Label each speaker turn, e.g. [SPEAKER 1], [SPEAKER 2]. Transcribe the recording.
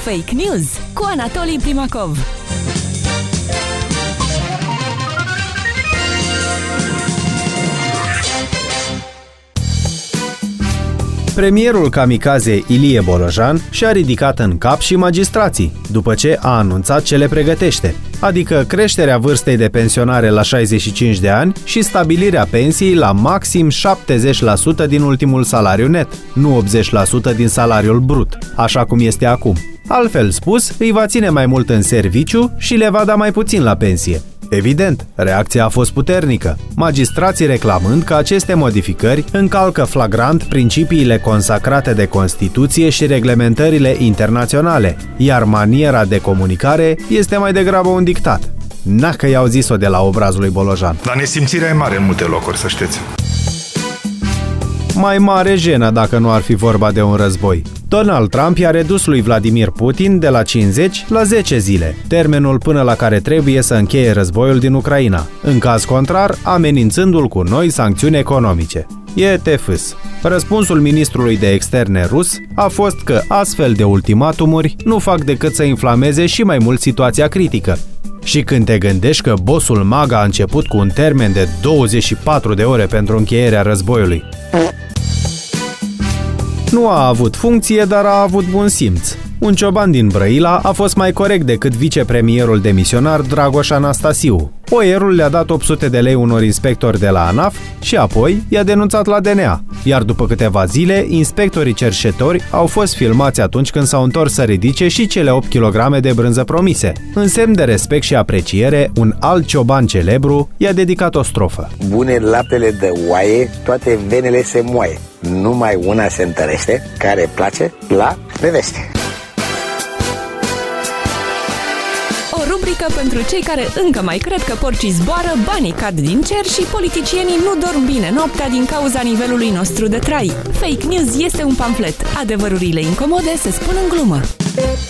[SPEAKER 1] Fake News cu Anatolii Primakov.
[SPEAKER 2] Premierul kamikaze Ilie Bolojan și-a ridicat în cap și magistrații, după ce a anunțat ce le pregătește, adică creșterea vârstei de pensionare la 65 de ani și stabilirea pensiei la maxim 70% din ultimul salariu net, nu 80% din salariul brut, așa cum este acum. Altfel spus, îi va ține mai mult în serviciu și le va da mai puțin la pensie. Evident, reacția a fost puternică, magistrații reclamând că aceste modificări încalcă flagrant principiile consacrate de Constituție și reglementările internaționale, iar maniera de comunicare este mai degrabă un dictat. Că i-au zis-o de la obrazul lui Bolojan.
[SPEAKER 3] Dar nesimțirea e mare în multe locuri, să știți.
[SPEAKER 2] Mai mare jenă dacă nu ar fi vorba de un război. Donald Trump i-a redus lui Vladimir Putin de la 50 la 10 zile, termenul până la care trebuie să încheie războiul din Ucraina, în caz contrar amenințându-l cu noi sancțiuni economice. E tefâs. Răspunsul ministrului de externe rus a fost că astfel de ultimatumuri nu fac decât să inflameze și mai mult situația critică. Și când te gândești că bossul MAGA a început cu un termen de 24 de ore pentru încheierea războiului. Nu a avut funcție, dar a avut bun simț. Un cioban din Brăila a fost mai corect decât vicepremierul demisionar Dragoș Anastasiu. Poierul le-a dat 800 de lei unor inspectori de la ANAF și apoi i-a denunțat la DNA. Iar după câteva zile, inspectorii cerșetori au fost filmați atunci când s-au întors să ridice și cele 8 kg de brânză promise. În semn de respect și apreciere, un alt cioban celebru i-a dedicat o strofă.
[SPEAKER 4] Bune laptele de oaie, toate venele se moaie. Numai una se întărește, care place la neveste.
[SPEAKER 1] O rubrică pentru cei care încă mai cred că porcii zboară, banii cad din cer și politicienii nu dorm bine noaptea din cauza nivelului nostru de trai. Fake News este un pamflet. Adevărurile incomode se spun în glumă.